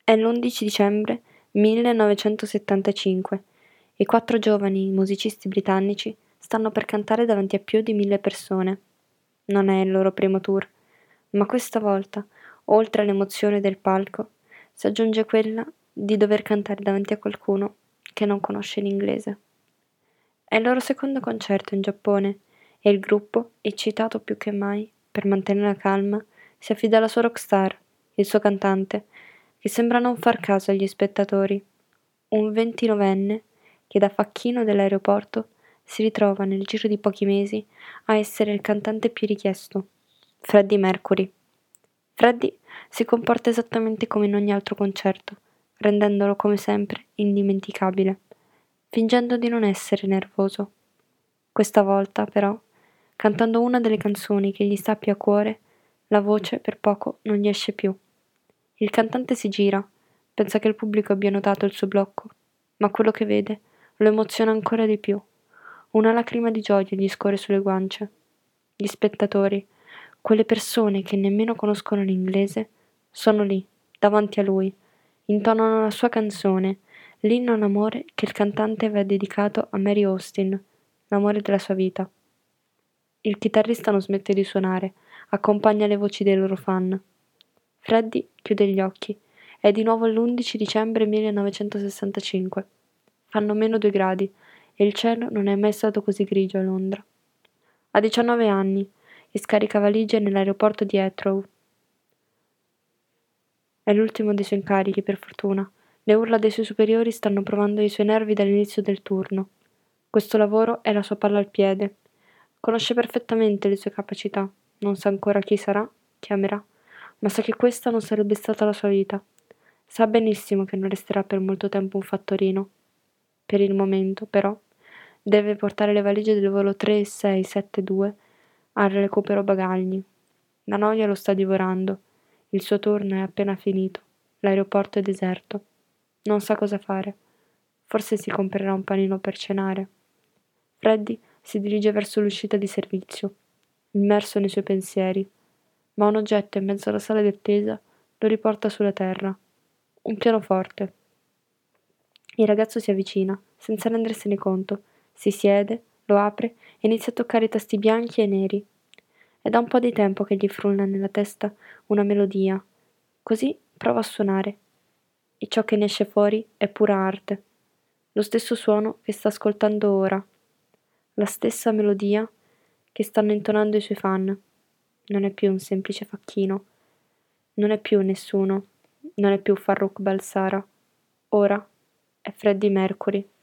È l'11 dicembre 1975 e 4 giovani musicisti britannici stanno per cantare davanti a più di 1000 persone. Non è il loro primo tour, ma questa volta, oltre all'emozione del palco, si aggiunge quella di dover cantare davanti a qualcuno che non conosce l'inglese. È il loro secondo concerto in Giappone e il gruppo, eccitato più che mai per mantenere la calma, si affida alla sua rockstar, il suo cantante, che sembra non far caso agli spettatori. Un 29enne che da facchino dell'aeroporto si ritrova nel giro di pochi mesi a essere il cantante più richiesto, Freddie Mercury. Freddie si comporta esattamente come in ogni altro concerto, rendendolo come sempre indimenticabile, fingendo di non essere nervoso. Questa volta, però, cantando una delle canzoni che gli sta più a cuore, la voce per poco non gli esce più. Il cantante si gira, pensa che il pubblico abbia notato il suo blocco, ma quello che vede lo emoziona ancora di più. Una lacrima di gioia gli scorre sulle guance. Gli spettatori, quelle persone che nemmeno conoscono l'inglese, sono lì, davanti a lui, intonano la sua canzone, l'inno all'amore che il cantante aveva dedicato a Mary Austin, l'amore della sua vita. Il chitarrista non smette di suonare, accompagna le voci dei loro fan. Freddie chiude gli occhi. È di nuovo l'11 dicembre 1965. Fanno -2 gradi e il cielo non è mai stato così grigio a Londra. Ha 19 anni e scarica valigie nell'aeroporto di Heathrow. È l'ultimo dei suoi incarichi, per fortuna. Le urla dei suoi superiori stanno provando i suoi nervi dall'inizio del turno. Questo lavoro è la sua palla al piede. Conosce perfettamente le sue capacità. Non sa ancora chi sarà, chi amerà, ma sa che questa non sarebbe stata la sua vita. Sa benissimo che non resterà per molto tempo un fattorino. Per il momento, però, deve portare le valigie del volo 3672 al recupero bagagli. La noia lo sta divorando. Il suo turno è appena finito. L'aeroporto è deserto. Non sa cosa fare. Forse si comprerà un panino per cenare. Freddie si dirige verso l'uscita di servizio, immerso nei suoi pensieri, ma un oggetto in mezzo alla sala d'attesa lo riporta sulla terra. Un pianoforte. Il ragazzo si avvicina, senza rendersene conto, si siede, lo apre e inizia a toccare i tasti bianchi e neri. È da un po' di tempo che gli frulla nella testa una melodia. Così prova a suonare. E ciò che ne esce fuori è pura arte. Lo stesso suono che sta ascoltando ora. La stessa melodia che stanno intonando i suoi fan. Non è più un semplice facchino. Non è più nessuno. Non è più Farrokh Balsara. Ora è Freddie Mercury.